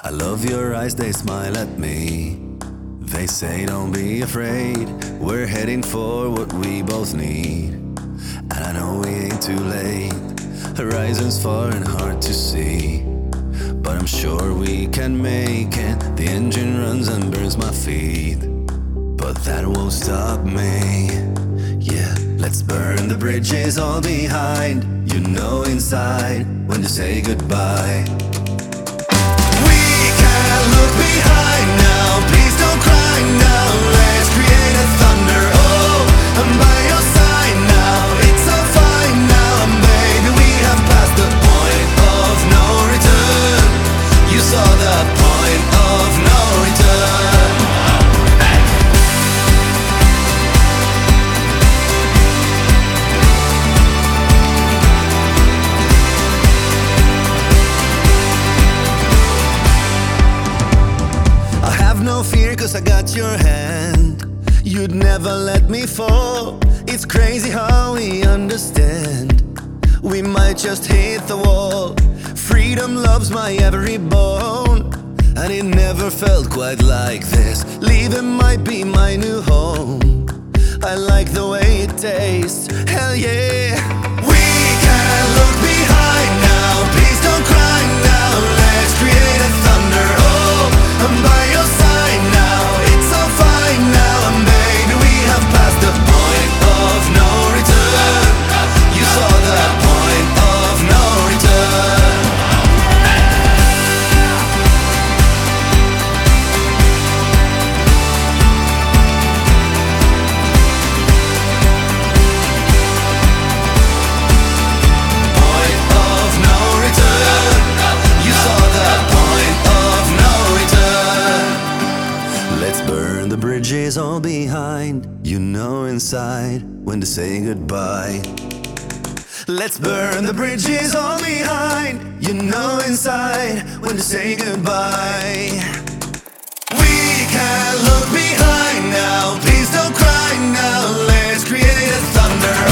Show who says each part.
Speaker 1: I love your eyes, they smile at me. They say don't be afraid, we're heading for what we both need. And I know we ain't too late, horizons far and hard to see. But I'm sure we can make it, the engine runs and burns my feet. But that won't stop me, yeah. Let's burn the bridges all behind. You know inside when to say goodbye. We can't look behind now, please don't cry now. Let's create a thunder, oh, I'm by your side now. It's all fine now, and baby we have passed the point of no return. You saw the point of no return. No fear, cause I got your hand. You'd never let me fall. It's crazy how we understand. We might just hit the wall. Freedom loves my every bone. And it never felt quite like this. Leaving might be my new home. I like the way it tastes, hell yeah. We can't look behind now, please don't cry now. Let's create a thunder, oh, I'm by your side now. It's all fine now, and baby we have passed the point of no return. You saw the point of no return. Point of no return. You saw the point of no return. Let's burn the bridges all behind. You know inside when to say goodbye. Let's burn the bridges all behind. You know inside when to say goodbye. We can't look behind now, please don't cry now. Let's create a thunder,